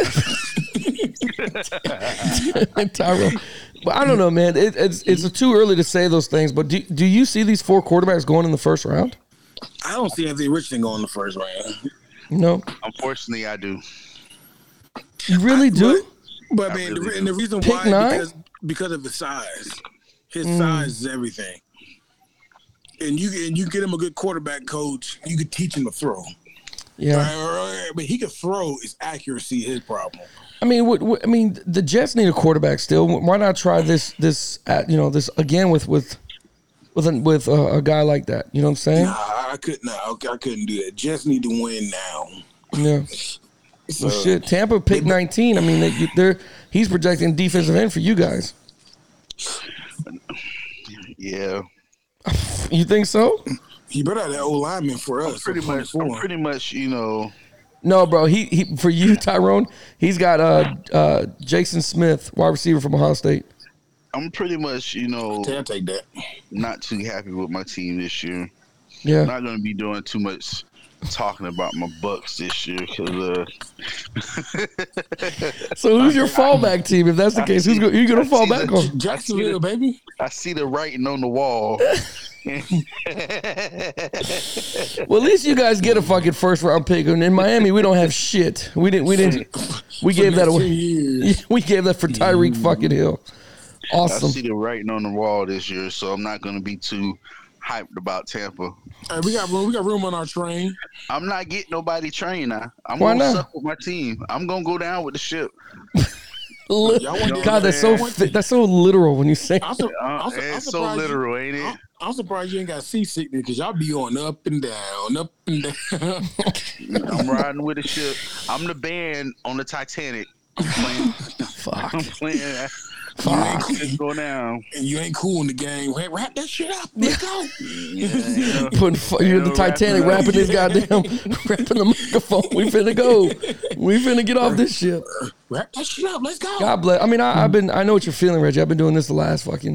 Tyrell. But I don't know, man. It, it's it's too early to say those things. But do do you see these four quarterbacks going in the first round? I don't see Anthony Richardson going in the first round. No, Unfortunately, I do. you really do. But I I mean, really the, and the reason Pick why nine? because because of his size. His Mm. size is everything. And you and you get him a good quarterback coach, you could teach him to throw. Yeah, Right? But he can throw. Is accuracy his problem? I mean, what, what I mean, the Jets need a quarterback still. Why not try this this at, you know this again with with with a, with a, a guy like that? You know what I'm saying? Nah, I couldn't. Nah, I couldn't do that. Jets need to win now. Yeah. So, Well, shit, Tampa picked nineteen. I mean, they, they're he's projecting defensive end for you guys. Yeah. You think so? You better have that old lineman for us. Pretty for much. I'm twenty-four. pretty much. You know. No, bro. He he for you, Tyrone. He's got uh uh Jason Smith, wide receiver from Ohio State. I'm pretty much. You know. I'll take that. Not too happy with my team this year. Yeah. Not going to be doing too much talking about my Bucks this year because uh, So who's your fallback team? If that's the case, who's go, who you gonna fall back on? Jacksonville, baby. I see the writing on the wall. Well, at least you guys get a fucking first round pick. And in Miami, we don't have shit. We didn't. We didn't. We gave that next away. ten years. We gave that for Tyreek fucking Hill. I Awesome. see the writing on the wall this year, so I'm not going to be too hyped about Tampa. Hey, we got room. We got room on our train. I'm not getting nobody trained now. I'm Why going to not? suck with my team. I'm going to go down with the ship. Li- Y'all want to- God, that's so man. fi- that's so literal when you say. I'm, su- Uh, I'm, su- I'm it's so surprised you- literal, ain't it? I'm, I'm surprised you ain't got seasickness because y'all be on up and down, up and down. I'm riding with the ship. I'm the band on the Titanic. I'm playing. Fuck. I'm playing. Fuck. Just go down. And you ain't cool in the game. Hey, wrap that shit up. Let's go. Yeah, you know. Putting fu- you're the know, Titanic wrapping rapping this goddamn rapping the microphone. We finna go. We finna get off this shit. Wrap that shit up. Let's go. God bless. I mean, I, I've been. I know what you're feeling, Reggie. I've been doing this the last fucking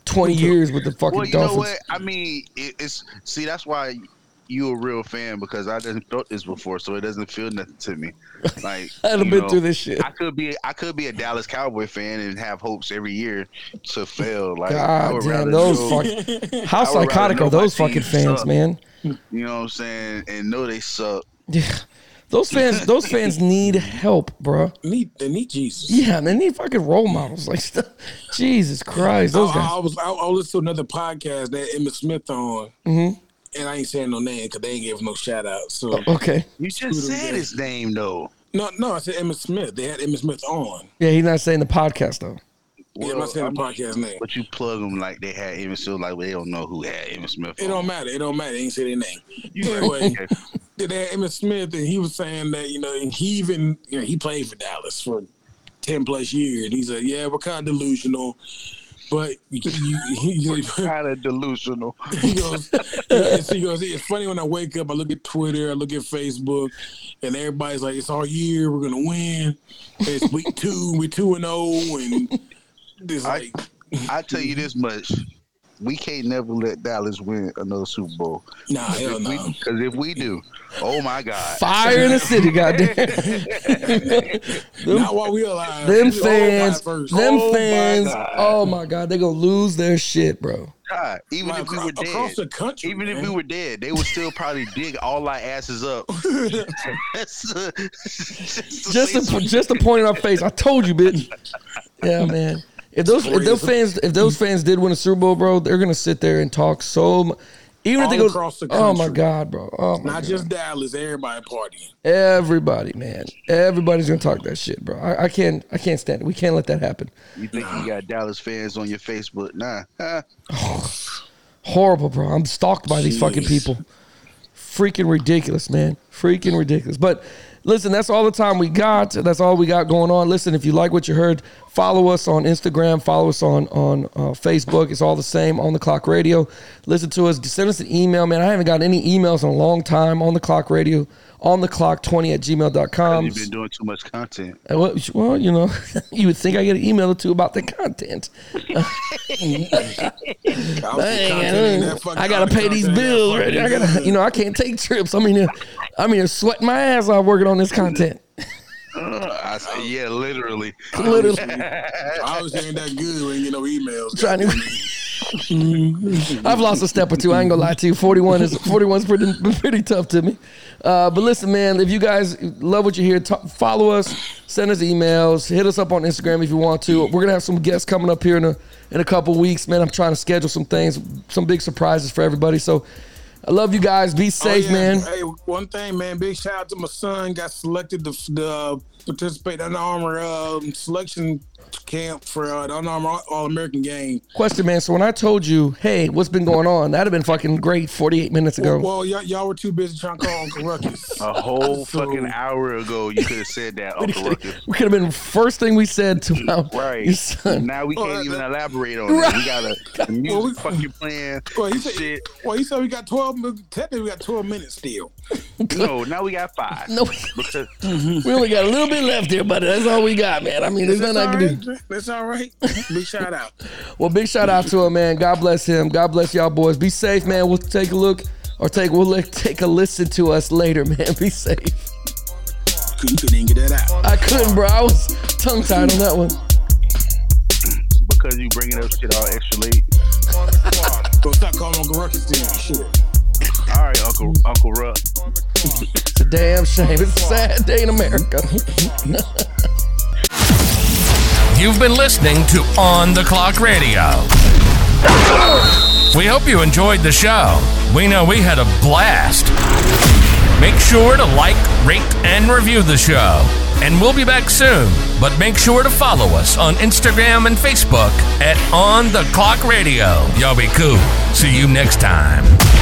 twenty years with the fucking Well, you Dolphins. know what? I mean, it, it's see that's why you a real fan because I didn't thought this before, so it doesn't feel nothing to me. Like I haven't you been know, through this shit. I could be I could be a Dallas Cowboy fan and have hopes every year to fail. Like I God would damn, rather those know- fucking. How I would rather psychotic know are those my fucking team fans, suck. man? You know what I'm saying? And know they suck. Yeah. Those fans, those fans need help, bro. Need they need Jesus. Yeah, they need fucking role models. Like, Jesus Christ, those I, guys. I was I, I listened to another podcast that Emmett Smith on, Mhm. and I ain't saying no name because they ain't gave no shout out. So Okay. You just said his name though. no, no, I said Emmett Smith. They had Emmett Smith on. Yeah, he's not saying the podcast though. Yeah, I'm not saying the podcast name. But you plug them like they had Emmitt Smith, like they don't know who had Emmitt Smith. It on. don't matter. It don't matter. They ain't say their name. You Anyway, okay. they had Emmett Smith, and he was saying that you know he even you know he played for Dallas for ten plus years. And he said, "Yeah, we're kind of delusional, but you, you, he, kind of delusional." He goes, yes, he goes, it's funny when I wake up, I look at Twitter, I look at Facebook, and everybody's like, it's our year, we're gonna win. It's week two, we're two and oh, and it's I, like I tell you this much. We can't never let Dallas win another Super Bowl. Nah, hell no. Because if we do, oh my God. Fire in the city, goddamn. Not while we alive. Them We all die fans, first. them Oh, my fans, God. oh my God, they gonna lose their shit, bro. God, even Like, if we were dead, across the country, even if man. we were dead, they would still probably dig all our asses up. just, uh, just, to Just say to, some just to point in our face. I told you, bitch. Yeah, man. If those if those fans if those fans did win a Super Bowl, bro, they're gonna sit there and talk so. mu- Even if they All go, across the oh my country. God, bro, oh my Not God. just Dallas, everybody partying. Everybody, man, everybody's gonna talk that shit, bro. I, I can't, I can't stand it. We can't let that happen. You think you got Dallas fans on your Facebook? Nah. Horrible, bro. I'm stalked by these fucking Jeez. people. Freaking ridiculous, man. Freaking ridiculous. But listen, that's all the time we got. That's all we got going on. Listen, if you like what you heard, follow us on Instagram. Follow us on on uh, Facebook. It's all the same. On the Clock Radio. Listen to us. Send us an email, man. I haven't got any emails in a long time. On the Clock Radio. On the Clock twenty at gmail dot com. You've been doing too much content. Uh, Well, well, you know, you would think I get an email or two about the content. Dang, I, I gotta pay these bills. Right? I gotta, you know, I can't take trips. I'm in here, I'm in here sweating my ass off working on this content. Uh, I say, yeah, literally. Literally, I was saying that good when you know emails. trying to. I've lost a step or two. I ain't gonna lie to you. forty-one is forty-one's pretty pretty tough to me. Uh, but listen, man, if you guys love what you hear, talk, follow us, send us emails, hit us up on Instagram if you want to. We're gonna have some guests coming up here in a in a couple weeks, man. I'm trying to schedule some things, some big surprises for everybody. So I love you guys. Be safe, Oh, yeah. man. Hey, one thing, man. Big shout out to my son. Got selected to, to participate in the Under Armour um, selection camp for uh, the Under Armour All American game. Question, man. So when I told you, hey, what's been going on? That'd have been fucking great forty-eight minutes ago. Well, well y'all, y'all were too busy trying to call Uncle Ruckus. A whole So- fucking hour ago, you could have said that, Uncle Ruckus. We could have been first thing we said to our, Right. your son. Now we can't Oh, even that- elaborate on it. We got a music Well, we- fucking plan Well, he and said, shit. well, he said we got twelve. min- Technically, we got twelve minutes still. No, now we got five. No, Because we only got a little bit left here, but that's all we got, man. I mean, there's That's nothing I all can do. right. That's all right. Big shout out. Well, big shout out to him, man. God bless him. God bless y'all boys. Be safe, man. We'll take a look or take we'll li- take a listen to us later, man. Be safe. You couldn't even get that out. I couldn't, bro. I was tongue tied on that one. because you bringing up shit all extra late. Go stop calling Uncle Ruckus then. Shit. All right, Uncle Uncle Ruck. It's a damn shame. It's a sad day in America. You've been listening to On the Clock Radio. We hope you enjoyed the show. We know we had a blast. Make sure to like, rate, and review the show. And we'll be back soon. But make sure to follow us on Instagram and Facebook at On the Clock Radio. Y'all be cool. See you next time.